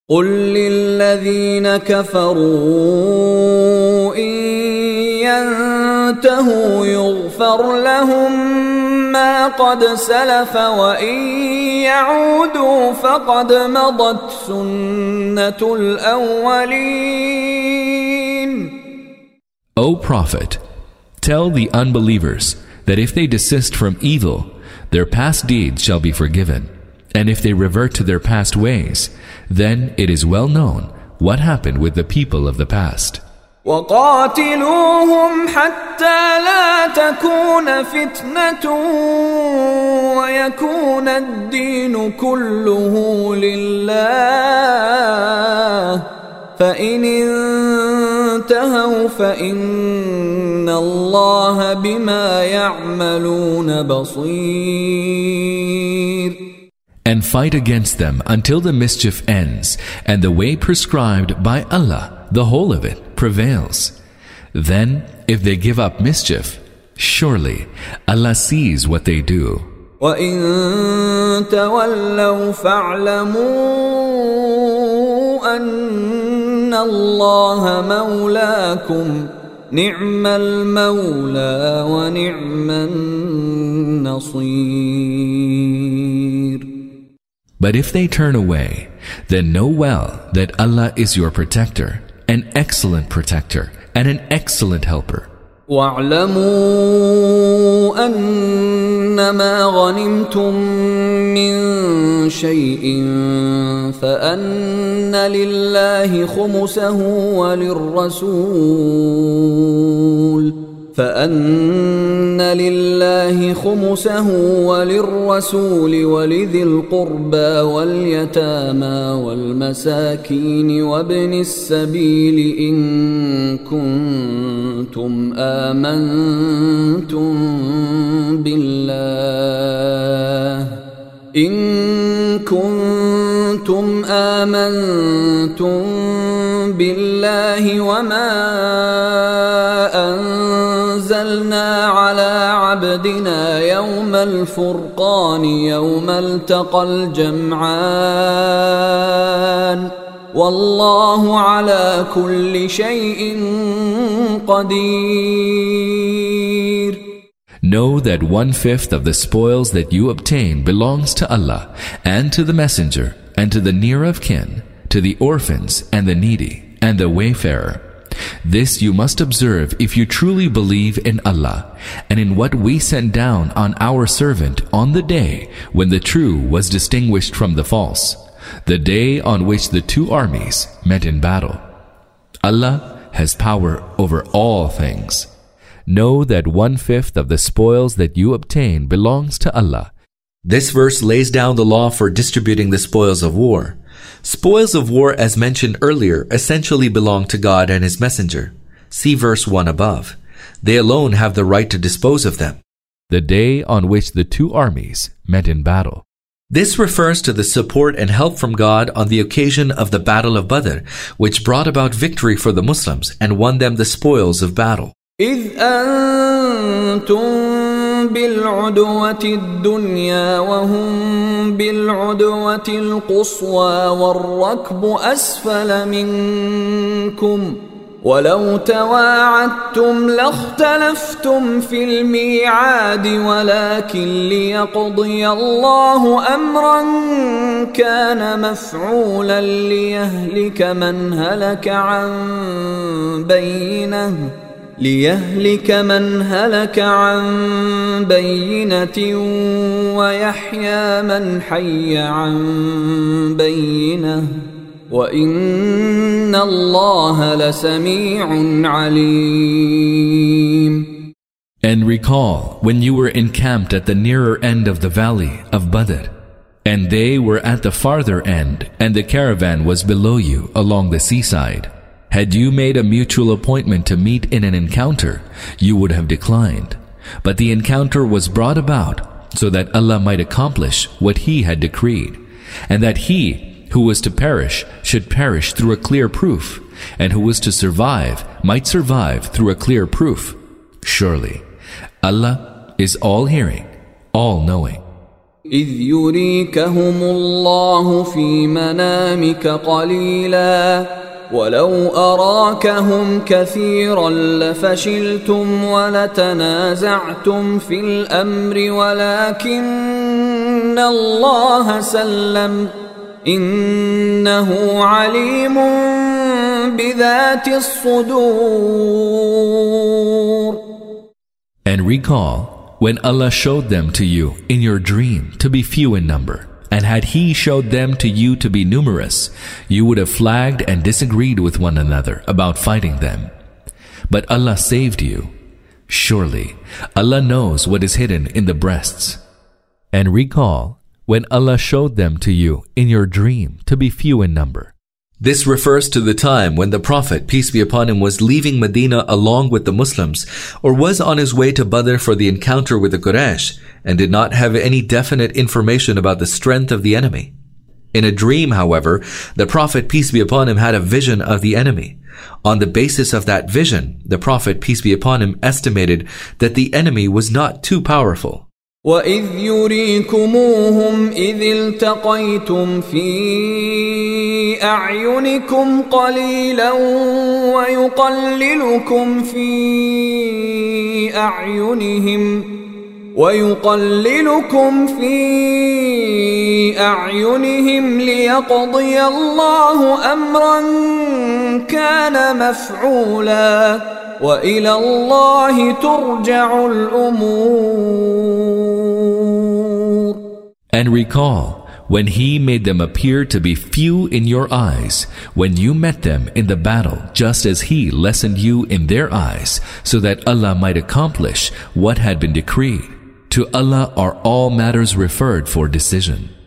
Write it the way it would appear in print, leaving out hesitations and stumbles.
قل للذين كفروا إن ينتهوا يغفر لهم ما قد سلف وإن يعودوا فقد مضت سنة الأولين. O Prophet, tell the unbelievers that if they desist from evil, their past deeds shall be forgiven, and if they revert to their past ways, then it is well known what happened with the people of the past. وَقَاتِلُوهُمْ حَتَّى لَا تَكُونَ فِتْنَةٌ وَيَكُونَ الدِّينُ كُلُّهُ لِلَّهِ فَإِنِ انتهوا فَإِنَّ اللَّهَ بِمَا يَعْمَلُونَ بَصِيرٌ. And fight against them until the mischief ends, and the way prescribed by Allah, the whole of it, prevails. Then, if they give up mischief, surely Allah sees what they do. وَإِن تَوَلَّوْا فَاعْلَمُوا أَنَّ اللَّهَ مَوْلَاكُمْ نِعْمَ الْمَوْلَى وَنِعْمَ النَّصِيرُ. But if they turn away, then know well that Allah is your protector, an excellent protector, and an excellent helper. وَاعْلَمُوا أَنَّمَا غَنِمْتُم مِّن شَيْءٍ فَأَنَّ لِلَّهِ خُمُسَهُ وللرسول ولذي القربى واليتامى والمساكين وابن السبيل إن كنتم آمنتم بالله وما أنزلنا على عبدنا يوم الفرقان يوم التقى الجمعان والله على كل شيء قدير. Know that 1/5 of the spoils that you obtain belongs to Allah and to the Messenger and to the near of kin, to the orphans and the needy and the wayfarer. This you must observe if you truly believe in Allah and in what we sent down on our servant on the day when the true was distinguished from the false, the day on which the two armies met in battle. Allah has power over all things. Know that 1/5 of the spoils that you obtain belongs to Allah. This verse lays down the law for distributing the spoils of war. Spoils of war, as mentioned earlier, essentially belong to God and His Messenger. See verse 1 above. They alone have the right to dispose of them. The day on which the two armies met in battle. This refers to the support and help from God on the occasion of the Battle of Badr, which brought about victory for the Muslims and won them the spoils of battle. إِذْ أَنْتُمْ بِالْعُدْوَةِ الدُّنْيَا وَهُمْ بِالْعُدْوَةِ الْقُصْوَى وَالرَّكْبُ أَسْفَلَ مِنْكُمْ وَلَوْ تَوَاعَدتُّمْ لَاخْتَلَفْتُمْ فِي الْمِيعَادِ وَلَكِنْ لِيَقْضِيَ اللَّهُ أَمْرًا كَانَ مَفْعُولًا لِيَهْلِكَ من هلك عن بينة ويحيى من حي عن بينة وإن الله لسميع عليم. And recall when you were encamped at the nearer end of the valley of Badr, and they were at the farther end, and the caravan was below you along the seaside. Had you made a mutual appointment to meet in an encounter, you would have declined. But the encounter was brought about so that Allah might accomplish what He had decreed, and that he who was to perish should perish through a clear proof, and who was to survive might survive through a clear proof. Surely, Allah is all-hearing, all-knowing. إذ يريكهم الله في منامك قليلا ولو أراكهم كثيرا لفشلتم ولتنازعتم في الأمر ولكن الله سلم إنه عليم بذات الصدور. And recall when Allah showed them to you in your dream to be few in number, and had He showed them to you to be numerous, you would have flagged and disagreed with one another about fighting them. But Allah saved you. Surely Allah knows what is hidden in the breasts. And recall when Allah showed them to you in your dream to be few in number. This refers to the time when the Prophet, peace be upon him, was leaving Medina along with the Muslims, or was on his way to Badr for the encounter with the Quraysh, and did not have any definite information about the strength of the enemy. In a dream, however, the Prophet, peace be upon him, had a vision of the enemy. On the basis of that vision, the Prophet, peace be upon him, estimated that the enemy was not too powerful. وَإِذْ يُرِيكُمُوهُمْ إِذِ الْتَقَيْتُمْ فِي أَعْيُنِكُمْ قَلِيلًا وَيُقَلِّلُكُمْ فِي أَعْيُنِهِمْ لِيَقْضِيَ اللَّهُ أَمْرًا كَانَ مَفْعُولًا وَإِلَى اللَّهِ تُرْجَعُ الْأُمُورُ. And recall when He made them appear to be few in your eyes, when you met them in the battle, just as He lessened you in their eyes, so that Allah might accomplish what had been decreed. To Allah are all matters referred for decision.